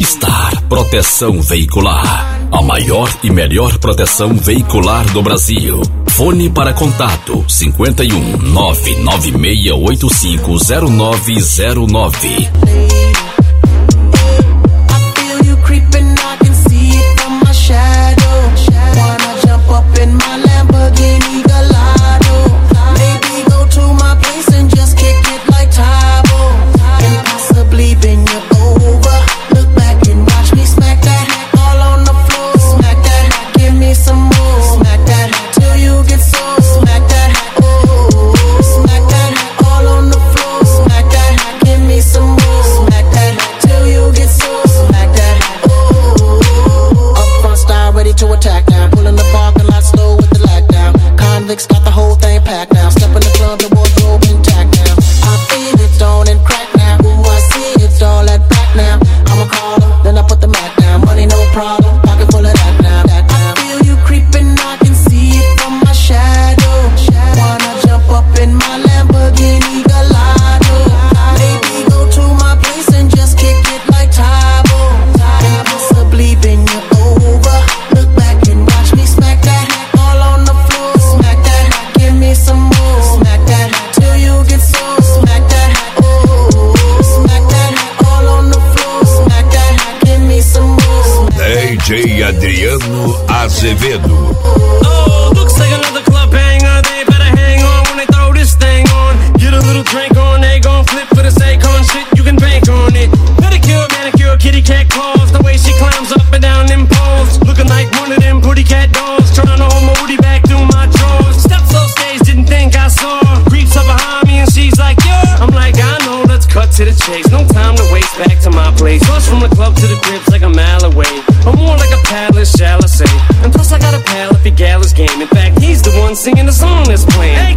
Star Proteção Veicular, a maior e melhor proteção veicular do Brasil. Fone para contato 51 996850909. Got the whole thing packed now. Step in the club, the wardrobe intact now. I feel it on and crack now. Ooh, I see it all at back now. I'ma call her, then I put the Mac down. Money no problem, pocket full of that now. I feel you creeping, I can see it from my shadow. Wanna jump up in my Lamborghini Gallardo. Maybe go to my place and just kick it like Tybo. And possibly bend you over. Look back and watch me smack that all on the floor. Some more, smack that till you get so. Smack that, oh, smack that all on the floor. Smack that, give me some more. DJ Adriano Azevedo. Oh, looks like another club hanger. They better hang on when they throw this thing on. Get a little drink on, they gon' flip for the Akon shit. You can bank on it. Pedicure, manicure, kitty cat claws. The way she climbs up and down them poles, looking like one of them pretty cat dolls. Trying to hold my booty back through my drawers. Steps off stage, didn't think I saw her. Creeps up behind me and she's like, yeah. I'm like, I know, let's cut to the chase. No time to waste, back to my place. Rush from the club to the cribs like a mile away. I'm more like a palace, shall I say. And plus I got a pal if he gal is game. In fact, he's the one singing the song that's playing. Hey,